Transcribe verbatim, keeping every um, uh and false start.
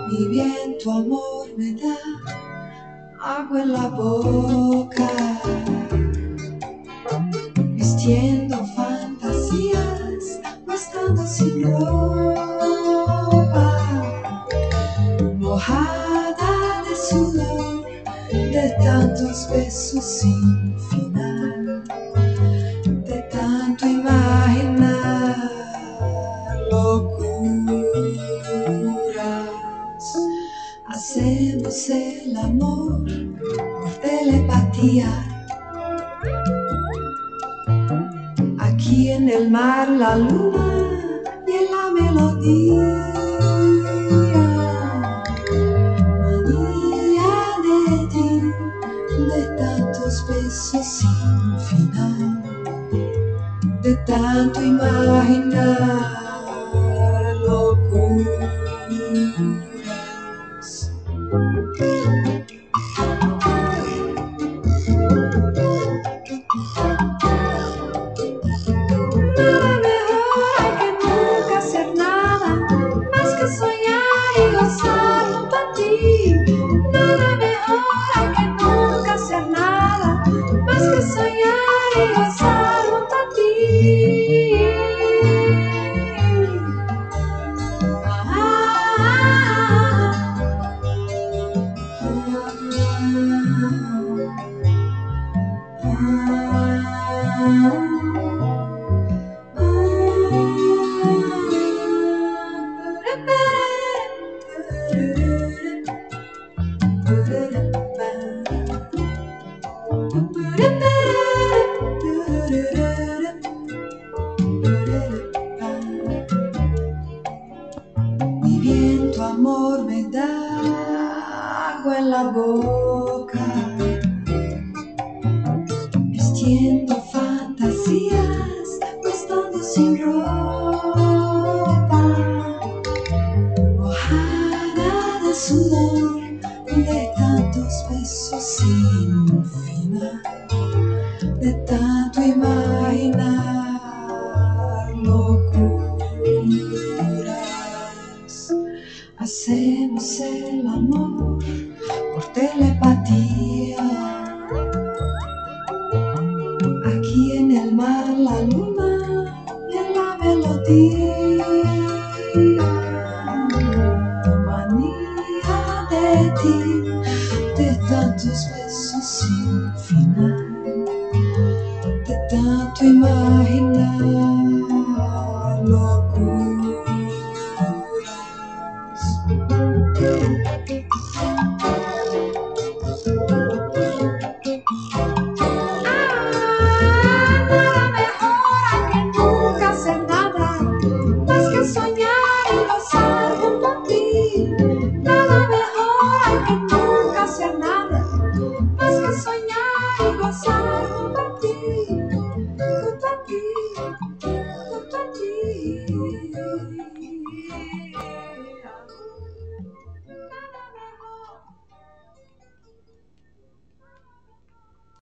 Mi bien tu amor me da agua en la boca, vistiendo fantasías o estando sin ropa, mojada de sudor, de tantos besos sin final, de tanto imaginar locuras. Hacemos el amor por telepatía, aquí en el mar la luna y en la melodía. Manía de ti, de tantos besos sin final, de tanto imaginar locuras. Nada mejor que nunca hacer nada más que soñar y gozar junto a ti. Nada mejor que nunca hacer nada más que soñar y gozar junto a ti. Ah, ah, ah, ah, Mi bien tu amor me da agua en la boca, vistiendo fantasías o estando sin ropa, mojada de sudor, de tantos besos sin final, de tanto imaginar locuras. Hacemos el amor por telepatía, aquí en el mar la luna y en la melodía. Manía de ti, de tantos besos sin